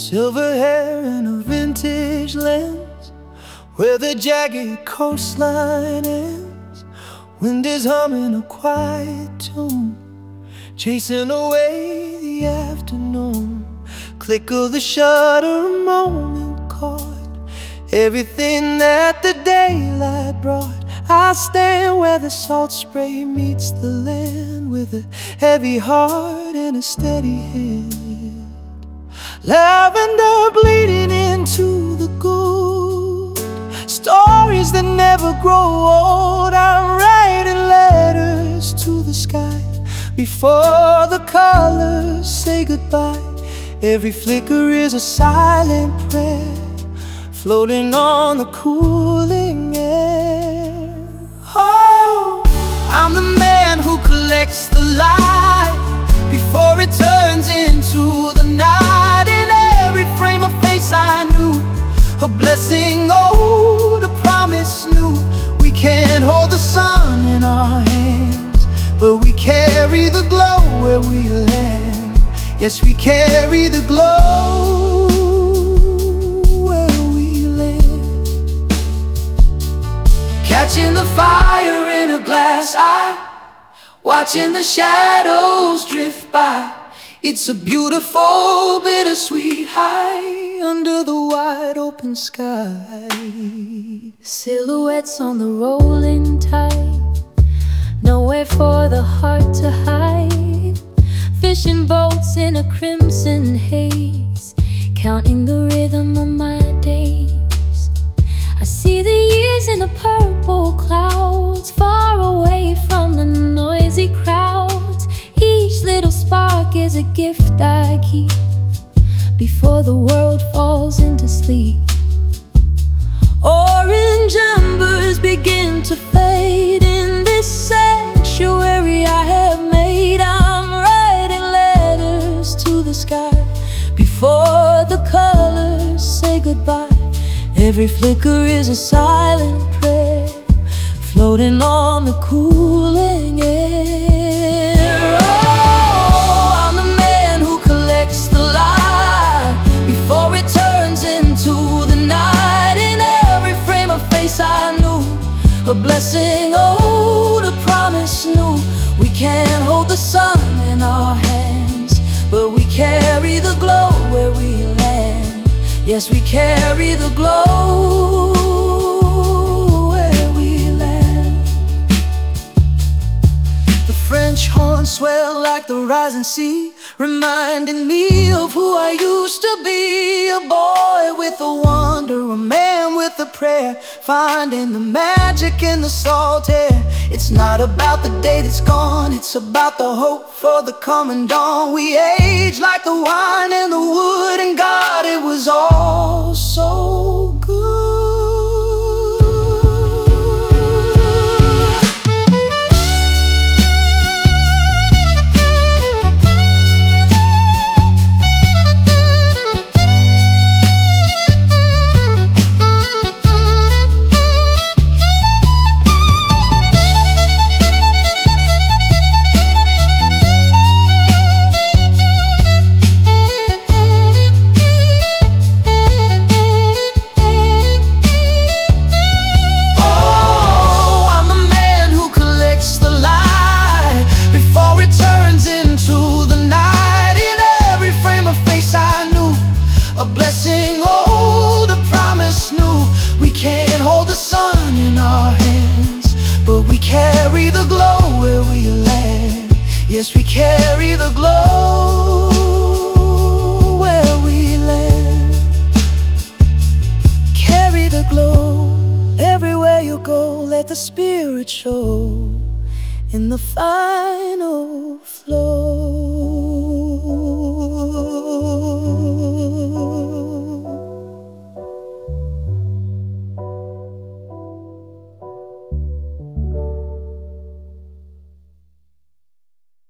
Silver hair and a vintage lens, where the jagged coastline ends. Wind is humming a quiet tune, chasing away the afternoon. Click of the shutter, a moment caught, everything that the daylight brought. I stand where the salt spray meets the land, with a heavy heart and a steady hand. Lavender bleeding into the good, stories that never grow old. I'm writing letters to the sky before the colors say goodbye. Every flicker is a silent prayer, floating on the cooling air. Oh, I'm the man who collects the light before it turns into the night. In every frame of face I knew a blessing old, a promise new. We can't hold the sun in our hands, but we carry the glow where we land. Yes, we carry the glow where we land. Catching the fire in a glass eye, watching the shadows drift by. It's a beautiful, bittersweet high under the wide open sky. Silhouettes on the rolling tide, nowhere for the heart to hide. Fishing boats in a crimson haze, counting the rhythm of my days. I see the years in the purple clouds, far away from the noisy crowds. Each little spark is a gift I keep before the world falls into sleep. Orange embers begin to fade in this sanctuary I have made. I'm writing letters to the sky before the colors say goodbye. Every flicker is a silent prayer, floating on the cooling air. Oh, I'm the man who collects the light before it turns into the night. In every frame of face I knew a blessing old, a promise new. We can't hold the sun in our hands, but we carry the glow where we land. Yes, we carry the glow where we land. The French horns swell like the rising sea, reminding me of who I used to be. A boy with a wonder, a man with a prayer, finding the magic in the salt air. It's not about the day that's gone, it's about the hope for the coming dawn. We age like the wine and the wood, and God, it was all so good. A blessing old, a promise new. We can't hold the sun in our hands, but we carry the glow where we land. Yes, we carry the glow where we land. Carry the glow everywhere you go. Let the spirit show in the final flow.